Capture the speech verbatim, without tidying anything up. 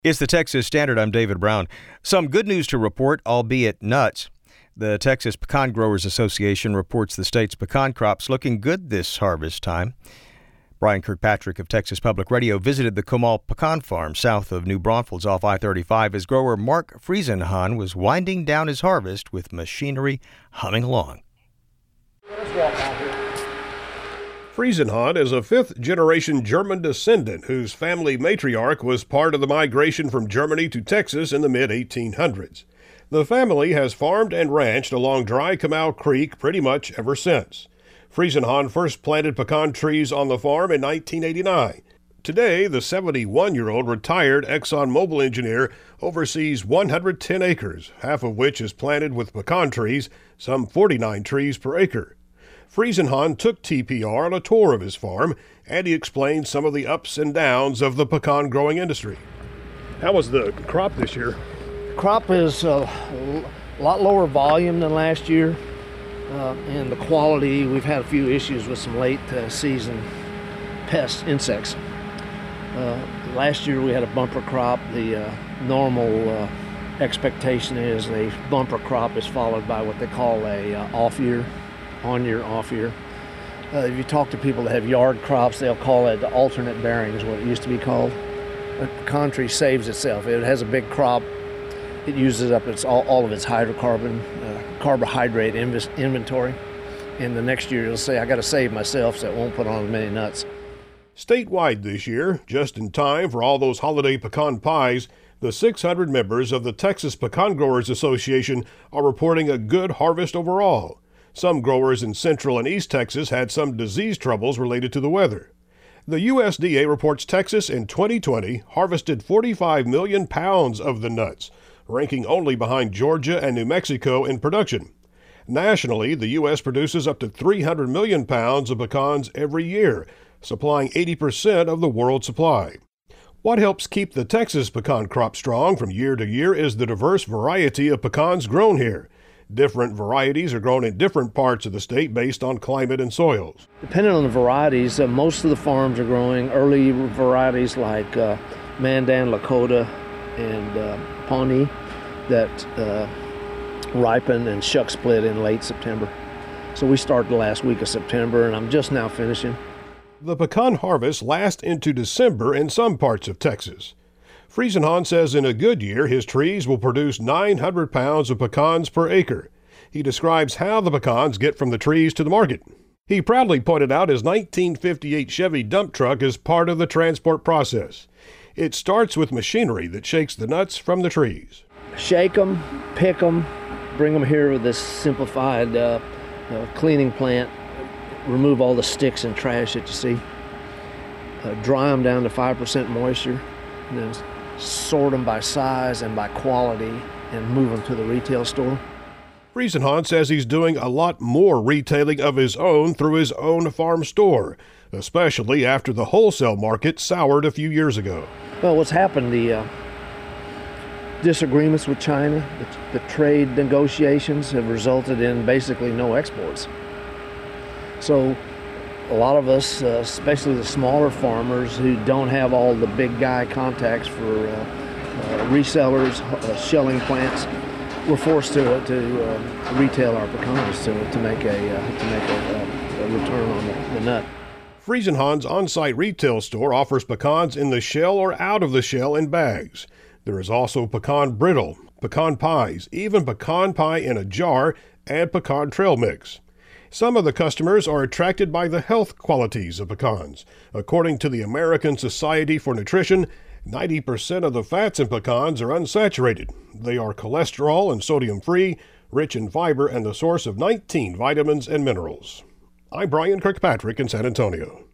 It's the Texas Standard. I'm David Brown. Some good news to report, albeit nuts. The Texas Pecan Growers Association reports the state's pecan crops looking good this harvest time. Brian Kirkpatrick of Texas Public Radio visited the Comal Pecan Farm south of New Braunfels off I thirty-five as grower Mark Friesenhahn was winding down his harvest with machinery humming along. Friesenhahn is a fifth-generation German descendant whose family matriarch was part of the migration from Germany to Texas in the mid eighteen hundreds. The family has farmed and ranched along Dry Comal Creek pretty much ever since. Friesenhahn first planted pecan trees on the farm in nineteen eighty-nine. Today, the seventy-one-year-old retired ExxonMobil engineer oversees one hundred ten acres, half of which is planted with pecan trees, some forty-nine trees per acre. Friesenhahn took T P R on a tour of his farm, and he explained some of the ups and downs of the pecan growing industry. How was the crop this year? Crop is uh, a lot lower volume than last year, uh, and the quality, we've had a few issues with some late uh, season pests, insects. Uh, last year we had a bumper crop. The uh, normal uh, expectation is a bumper crop is followed by what they call a uh, off year. on year, off year. Uh, if you talk to people that have yard crops, they'll call it alternate bearing is what it used to be called. A pecan tree saves itself. It has a big crop. It uses up its all, all of its hydrocarbon, uh, carbohydrate inv- inventory. And the next year it'll say, I got to save myself so it won't put on as many nuts. Statewide this year, just in time for all those holiday pecan pies, the six hundred members of the Texas Pecan Growers Association are reporting a good harvest overall. Some growers in Central and East Texas had some disease troubles related to the weather. The U S D A reports Texas in twenty twenty harvested forty-five million pounds of the nuts, ranking only behind Georgia and New Mexico in production. Nationally, the U S produces up to three hundred million pounds of pecans every year, supplying eighty percent of the world supply. What helps keep the Texas pecan crop strong from year to year is the diverse variety of pecans grown here. Different varieties are grown in different parts of the state based on climate and soils. Depending on the varieties, uh, most of the farms are growing early varieties like uh, Mandan, Lakota, and uh, Pawnee that uh, ripen and shuck split in late September. So we started the last week of September, and I'm just now finishing. The pecan harvest lasts into December in some parts of Texas. Friesenhahn says in a good year, his trees will produce nine hundred pounds of pecans per acre. He describes how the pecans get from the trees to the market. He proudly pointed out his nineteen fifty-eight Chevy dump truck is part of the transport process. It starts with machinery that shakes the nuts from the trees. Shake them, pick them, bring them here with this simplified uh, uh, cleaning plant, remove all the sticks and trash that you see, uh, dry them down to five percent moisture, and then sort them by size and by quality and move them to the retail store. Friesenhahn says he's doing a lot more retailing of his own through his own farm store, especially after the wholesale market soured a few years ago. Well, what's happened, the uh, disagreements with China, the, the trade negotiations have resulted in basically no exports. So a lot of us, uh, especially the smaller farmers who don't have all the big guy contacts for uh, uh, resellers, uh, shelling plants, we're forced to to uh, retail our pecans to to make a uh, to make a, a return on the, the nut. Friesenhahn's on-site retail store offers pecans in the shell or out of the shell in bags. There is also pecan brittle, pecan pies, even pecan pie in a jar, and pecan trail mix. Some of the customers are attracted by the health qualities of pecans. According to the American Society for Nutrition, ninety percent of the fats in pecans are unsaturated. They are cholesterol and sodium-free, rich in fiber, and the source of nineteen vitamins and minerals. I'm Brian Kirkpatrick in San Antonio.